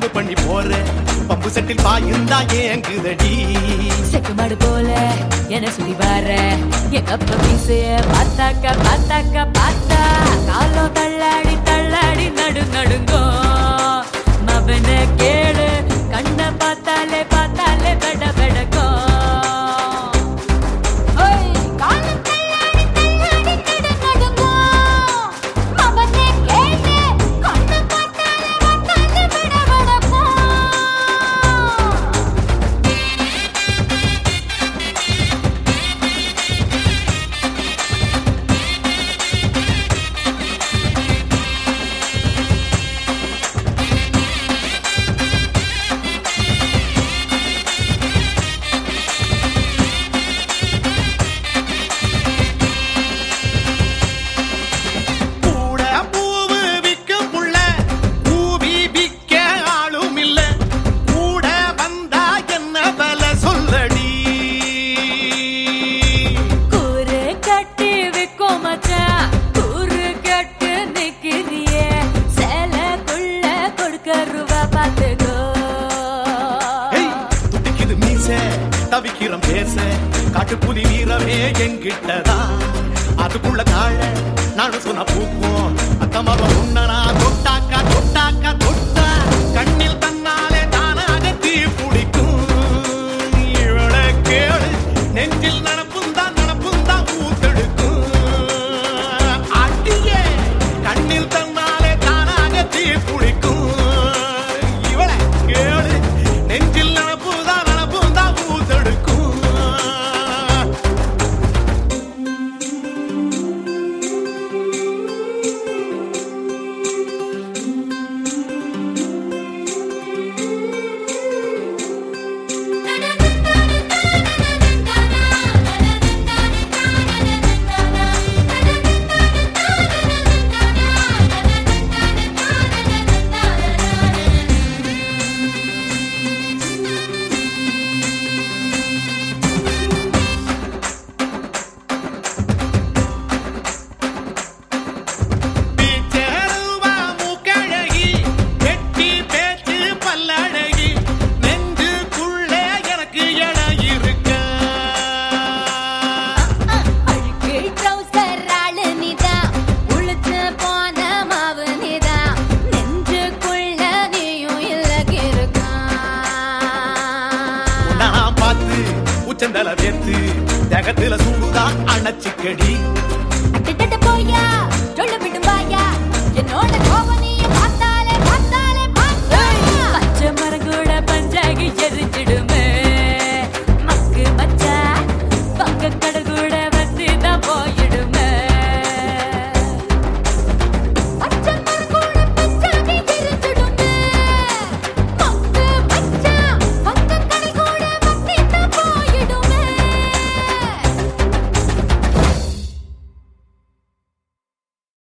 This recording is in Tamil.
பண்ணி போற பம்பு செட்டில் பாயுந்தா ஏங்குதடி செக்கு மாடு போல என்ன சுத்தி வர எங்க அப்பா மீசைய பார்த்தாக்க பார்த்தாக்க பார்த்தா காலம் தள்ளாடி தள்ளாடி நடுங்கோ மவன கேளு கண்ண பார்த்தாலே பார்த்தாலே பெட பெடக்கோ தவிக்கிறோம் பேச காட்டுப்புலி வீரமே எங்கிட்டதா அதுக்குள்ள காழ நானும் சொன்ன பூக்கும் அத்தமரம் உன்னனா தொட்டாக்கா தொட்டாக்கா தொட்டா கண்ணில் தன்னாலே தானாக தீ பிடிக்கும் இவளை கேளு நெஞ்சில் நடப்பும் தான் ஊத்தெடுக்கும் அடியே கண்ணில் தன்னாலே தானாக தீ பிடிக்கும் இவளை கேளு நெஞ்சில் நடப்புதான் செந்தல வேத்து தேகத்துல சூடுதான் அணைச்சிக்கடி அட்டட்ட போயா சொல்ல விடும் பாயா என்னோட கோவனிய பார்த்தாலே பார்த்தாலே பார்த்தா பச்சை மரம் கூட பஞ்சாகி எரிச்சிடு